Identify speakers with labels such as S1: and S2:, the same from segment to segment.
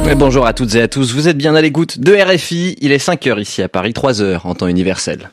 S1: Et bonjour à toutes et à tous, vous êtes bien à l'écoute de RFI, il est 5h ici à Paris, 3h en temps universel.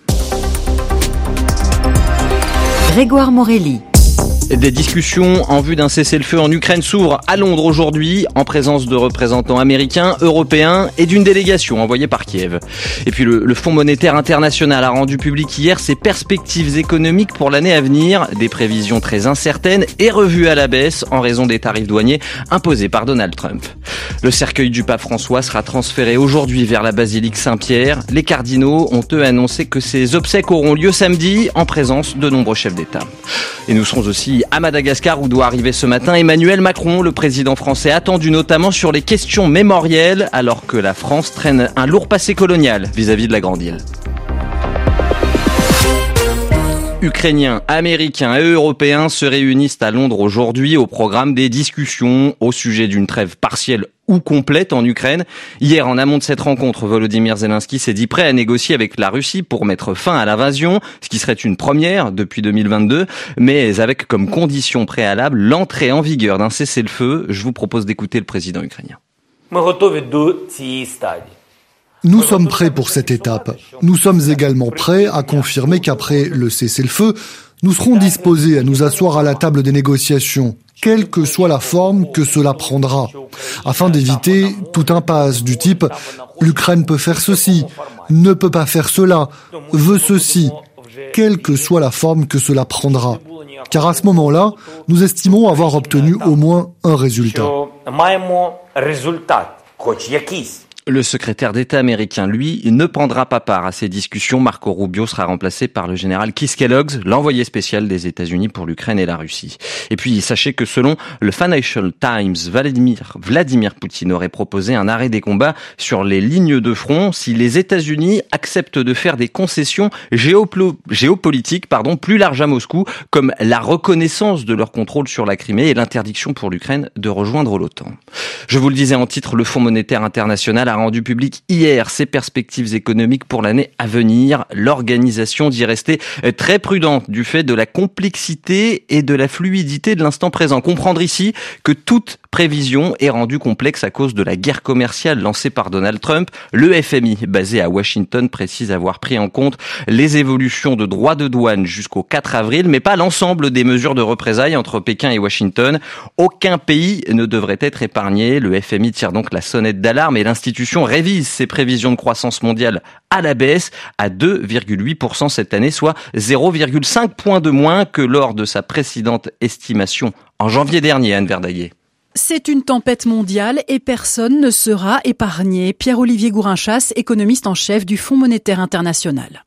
S2: Grégoire Morelli.
S1: Des discussions en vue d'un cessez-le-feu en Ukraine s'ouvrent à Londres aujourd'hui, en présence de représentants américains, européens et d'une délégation envoyée par Kiev. Et puis le Fonds monétaire international a rendu public hier ses perspectives économiques pour l'année à venir, des prévisions très incertaines et revues à la baisse en raison des tarifs douaniers imposés par Donald Trump. Le cercueil du pape François sera transféré aujourd'hui vers la basilique Saint-Pierre. Les cardinaux ont eux annoncé que ces obsèques auront lieu samedi en présence de nombreux chefs d'État. Et nous serons aussi à Madagascar où doit arriver ce matin Emmanuel Macron, le président français attendu notamment sur les questions mémorielles alors que la France traîne un lourd passé colonial vis-à-vis de la Grande Île. Ukrainiens, Américains et Européens se réunissent à Londres aujourd'hui au programme des discussions au sujet d'une trêve partielle ou complète en Ukraine. Hier, en amont de cette rencontre, Volodymyr Zelensky s'est dit prêt à négocier avec la Russie pour mettre fin à l'invasion, ce qui serait une première depuis 2022, mais avec comme condition préalable l'entrée en vigueur d'un cessez-le-feu. Je vous propose d'écouter le président ukrainien.
S3: Nous sommes prêts pour cette étape. Nous sommes également prêts à confirmer qu'après le cessez-le-feu, nous serons disposés à nous asseoir à la table des négociations, quelle que soit la forme que cela prendra, afin d'éviter toute impasse du type « l'Ukraine peut faire ceci, ne peut pas faire cela, veut ceci », quelle que soit la forme que cela prendra. Car à ce moment-là, nous estimons avoir obtenu au moins un résultat.
S1: Le secrétaire d'État américain, lui, ne prendra pas part à ces discussions. Marco Rubio sera remplacé par le général Keith Kellogg, l'envoyé spécial des États-Unis pour l'Ukraine et la Russie. Et puis, sachez que selon le Financial Times, Vladimir Poutine aurait proposé un arrêt des combats sur les lignes de front si les États-Unis acceptent de faire des concessions géopolitiques, plus larges à Moscou, comme la reconnaissance de leur contrôle sur la Crimée et l'interdiction pour l'Ukraine de rejoindre l'OTAN. Je vous le disais en titre, le Fonds monétaire international a rendu public hier ses perspectives économiques pour l'année à venir. L'organisation dit rester très prudente du fait de la complexité et de la fluidité de l'instant présent. Comprendre ici que toute prévision est rendue complexe à cause de la guerre commerciale lancée par Donald Trump. Le FMI, basé à Washington, précise avoir pris en compte les évolutions de droits de douane jusqu'au 4 avril, mais pas l'ensemble des mesures de représailles entre Pékin et Washington. Aucun pays ne devrait être épargné. Le FMI tire donc la sonnette d'alarme et l'institution révise ses prévisions de croissance mondiale à la baisse à 2,8% cette année, soit 0,5 points de moins que lors de sa précédente estimation en janvier dernier, Anne Verdaguer.
S4: C'est une tempête mondiale et personne ne sera épargné. Pierre-Olivier Gourinchas, économiste en chef du Fonds monétaire international.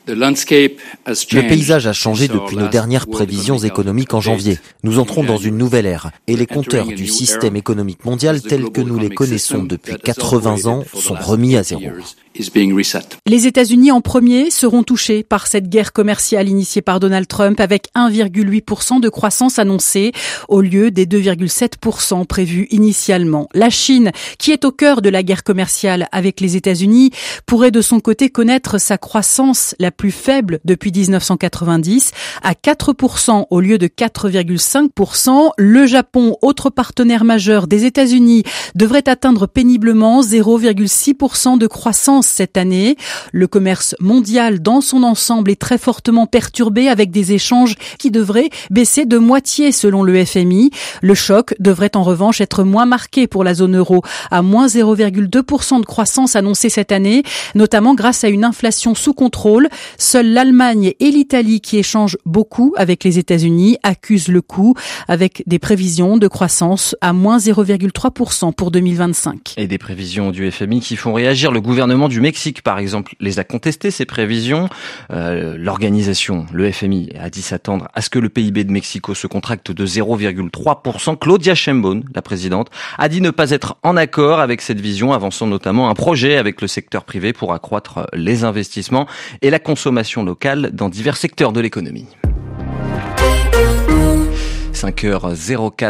S5: Le paysage a changé depuis nos dernières prévisions économiques en janvier. Nous entrons dans une nouvelle ère et les compteurs du système économique mondial tels que nous les connaissons depuis 80 ans sont remis à zéro.
S4: Les États-Unis en premier seront touchés par cette guerre commerciale initiée par Donald Trump avec 1,8% de croissance annoncée au lieu des 2,7% prévus initialement. La Chine, qui est au cœur de la guerre commerciale avec les États-Unis, pourrait de son côté connaître sa croissance la plus faible depuis 1990 à 4% au lieu de 4,5%. Le Japon, autre partenaire majeur des États-Unis, devrait atteindre péniblement 0,6% de croissance cette année. Le commerce mondial dans son ensemble est très fortement perturbé avec des échanges qui devraient baisser de moitié selon le FMI. Le choc devrait en revanche être moins marqué pour la zone euro, à moins 0,2% de croissance annoncée cette année, notamment grâce à une inflation sous contrôle. Seules l'Allemagne et l'Italie, qui échangent beaucoup avec les États-Unis, accusent le coup avec des prévisions de croissance à moins 0,3% pour 2025.
S1: Et des prévisions du FMI qui font réagir. Le gouvernement du Mexique, par exemple, les a contestées, ces prévisions. L'organisation, le FMI, a dit s'attendre à ce que le PIB de Mexico se contracte de 0,3%. Claudia Sheinbaum, la présidente, a dit ne pas être en accord avec cette vision, avançant notamment un projet avec le secteur privé pour accroître les investissements et la consommation locale dans divers secteurs de l'économie. 5h04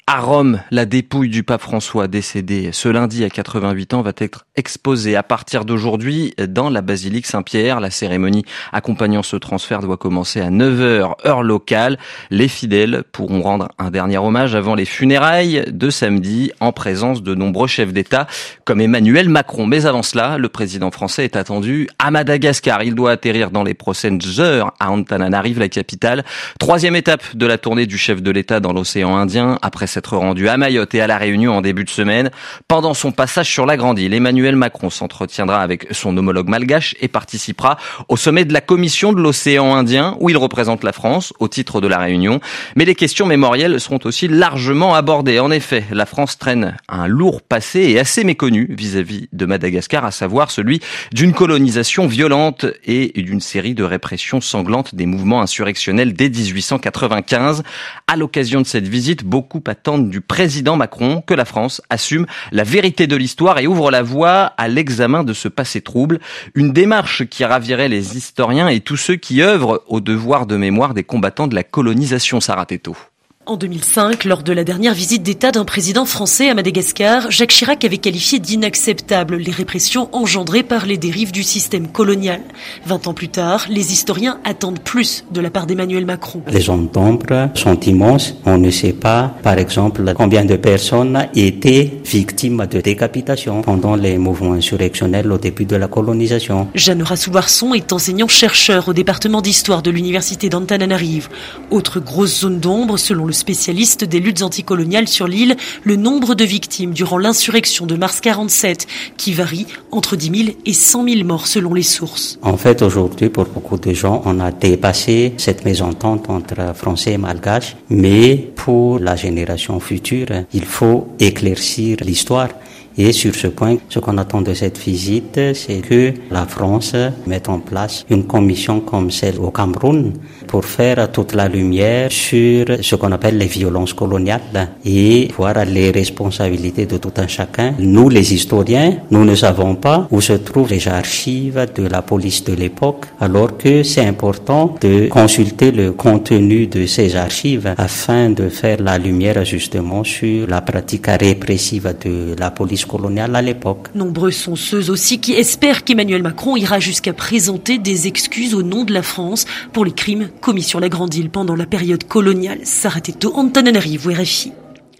S1: À Rome, la dépouille du pape François, décédé ce lundi à 88 ans, va être exposée à partir d'aujourd'hui dans la basilique Saint-Pierre. La cérémonie accompagnant ce transfert doit commencer à 9h, heure locale. Les fidèles pourront rendre un dernier hommage avant les funérailles de samedi en présence de nombreux chefs d'État comme Emmanuel Macron. Mais avant cela, le président français est attendu à Madagascar. Il doit atterrir dans les prochaines heures à Antananarive, la capitale. Troisième étape de la tournée du chef de l'État dans l'océan Indien, après s'être rendu à Mayotte et à La Réunion en début de semaine. Pendant son passage sur la Grande Île, Emmanuel Macron s'entretiendra avec son homologue malgache et participera au sommet de la Commission de l'océan Indien, où il représente la France au titre de la Réunion. Mais les questions mémorielles seront aussi largement abordées. En effet, la France traîne un lourd passé et assez méconnu vis-à-vis de Madagascar, à savoir celui d'une colonisation violente et d'une série de répressions sanglantes des mouvements insurrectionnels dès 1895. À l'occasion de cette visite, beaucoup attendent du président Macron que la France assume la vérité de l'histoire et ouvre la voie à l'examen de ce passé trouble. Une démarche qui ravirait les historiens et tous ceux qui œuvrent au devoir de mémoire des combattants de la colonisation. Sarah Théto.
S6: En 2005, lors de la dernière visite d'État d'un président français à Madagascar, Jacques Chirac avait qualifié d'inacceptables les répressions engendrées par les dérives du système colonial. 20 ans plus tard, les historiens attendent plus de la part d'Emmanuel Macron.
S7: Les zones d'ombre sont immenses. On ne sait pas, par exemple, combien de personnes étaient victimes de décapitation pendant les mouvements insurrectionnels au début de la colonisation.
S6: Jeanne Rassou-Barson est enseignant-chercheur au département d'histoire de l'université d'Antananarive. Autre grosse zone d'ombre, selon le spécialiste des luttes anticoloniales sur l'île, le nombre de victimes durant l'insurrection de mars 47, qui varie entre 10 000 et 100 000 morts selon les sources.
S7: En fait, aujourd'hui, pour beaucoup de gens, on a dépassé cette mésentente entre Français et Malgaches, mais pour la génération future, il faut éclaircir l'histoire. Et sur ce point, ce qu'on attend de cette visite, c'est que la France mette en place une commission comme celle au Cameroun pour faire toute la lumière sur ce qu'on appelle les violences coloniales et voir les responsabilités de tout un chacun. Nous, les historiens, nous ne savons pas où se trouvent les archives de la police de l'époque, alors que c'est important de consulter le contenu de ces archives afin de faire la lumière justement sur la pratique répressive de la police coloniale à l'époque.
S6: Nombreux sont ceux aussi qui espèrent qu'Emmanuel Macron ira jusqu'à présenter des excuses au nom de la France pour les crimes commis sur la Grande Île pendant la période coloniale. Sarah Théto, Antananarive, RFI.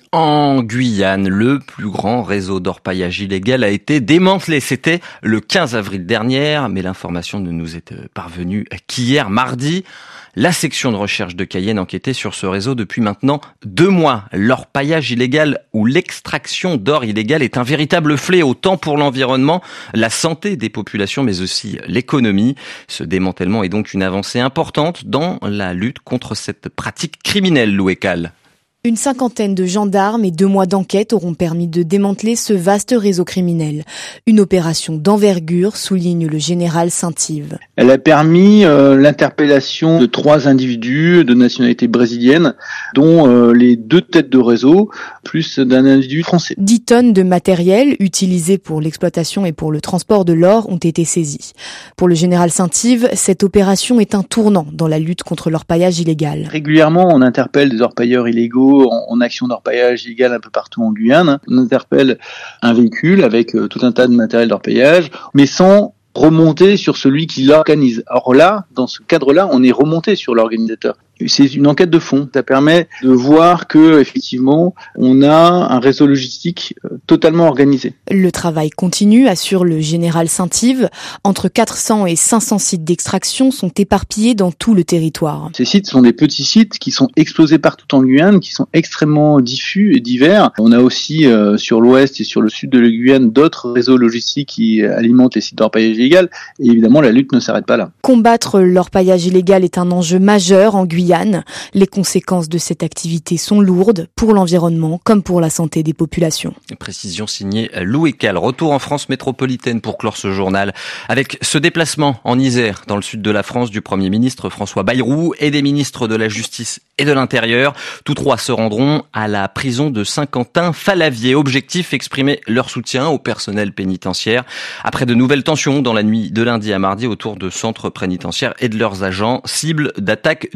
S1: En Guyane, le plus grand réseau d'orpaillage illégal a été démantelé. C'était le 15 avril dernier, mais l'information ne nous est parvenue qu'hier, mardi. La section de recherche de Cayenne enquêtait sur ce réseau depuis maintenant 2 mois. L'orpaillage illégal ou l'extraction d'or illégal est un véritable fléau, tant pour l'environnement, la santé des populations, mais aussi l'économie. Ce démantèlement est donc une avancée importante dans la lutte contre cette pratique criminelle, Lou Ekal.
S8: Une cinquantaine de gendarmes et 2 mois d'enquête auront permis de démanteler ce vaste réseau criminel. Une opération d'envergure, souligne le général Saint-Yves.
S9: Elle a permis l'interpellation de 3 individus de nationalité brésilienne, dont les 2 têtes de réseau, plus d'un individu français.
S8: 10 tonnes de matériel utilisé pour l'exploitation et pour le transport de l'or ont été saisies. Pour le général Saint-Yves, cette opération est un tournant dans la lutte contre l'orpaillage illégal.
S9: Régulièrement, on interpelle des orpailleurs illégaux en action d'orpaillage illégal un peu partout en Guyane. On interpelle un véhicule avec tout un tas de matériel d'orpaillage, mais sans remonter sur celui qui l'organise. Or là, dans ce cadre-là, on est remonté sur l'organisateur. C'est une enquête de fond. Ça permet de voir que, effectivement, on a un réseau logistique totalement organisé.
S8: Le travail continue, assure le général Saint-Yves. Entre 400 et 500 sites d'extraction sont éparpillés dans tout le territoire.
S9: Ces sites sont des petits sites qui sont exposés partout en Guyane, qui sont extrêmement diffus et divers. On a aussi, sur l'ouest et sur le sud de la Guyane, d'autres réseaux logistiques qui alimentent les sites d'orpaillage illégal. Et évidemment, la lutte ne s'arrête pas là.
S8: Combattre l'orpaillage illégal est un enjeu majeur en Guyane. Les conséquences de cette activité sont lourdes pour l'environnement comme pour la santé des populations.
S1: Précision signée Lou Ekal. Retour en France métropolitaine pour clore ce journal avec ce déplacement en Isère, dans le sud de la France, du Premier ministre François Bayrou et des ministres de la Justice et de l'Intérieur. Tous 3 se rendront à la prison de Saint-Quentin-Fallavier. Objectif, exprimer leur soutien au personnel pénitentiaire après de nouvelles tensions dans la nuit de lundi à mardi autour de centres pénitentiaires et de leurs agents, cibles d'attaques depuis près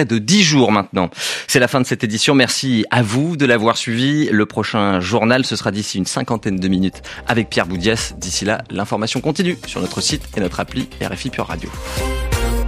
S1: près de 10 jours maintenant. C'est la fin de cette édition. Merci à vous de l'avoir suivi. Le prochain journal, ce sera d'ici une 50aine de minutes avec Pierre Boudias. D'ici là, l'information continue sur notre site et notre appli RFI Pure Radio.